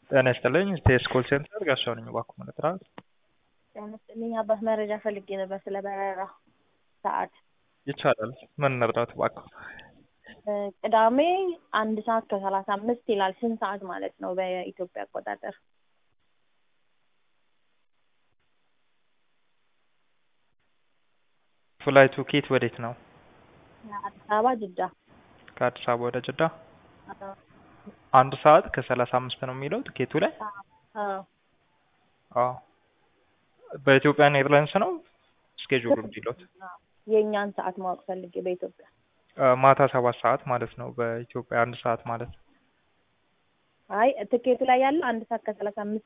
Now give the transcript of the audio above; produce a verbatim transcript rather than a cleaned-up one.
ጤና ይስጥልኝ ስቴስ ኮል ሴንተር ጋሻው ነኝ እባክዎ ማለት ነው። ጤና ይስጥልኝ አባት መረጃ ፈልጌ ነበር ስለ በረራ ሰዓት። ይቻላል። ምን እንርዳዎት እባክዎ? ቅዳሜ አንድ ሰዓት ከሰላሳ አምስት ይላል። ስንት ሰዓት ማለት ነው በኢትዮጵያ አቆጣጠር? ፍላይቱ ከየት ወዴት ነው? አዲስ አበባ ጅዳ። ከአዲስ አበባ ወደ ጅዳ አዎ። አንድ ሰዓት ከሰላሳ አምስት ነው የሚለው ትኬቱ ላይ? አዎ። አዎ። በኢትዮጵያን ኤርላይንስ ነው ስኬጁሉ የሚሉት? የእኛን ሰዓት ማወቅ ፈልጌ በኢትዮጵያ። ማታ ሰባት ሰዓት ማለት ነው። በኢትዮጵያ አንድ ሰዓት ማለት ነው። አይ ትኬቱ ላይ ያለው አንድ ሰዓት ከሰላሳ አምስት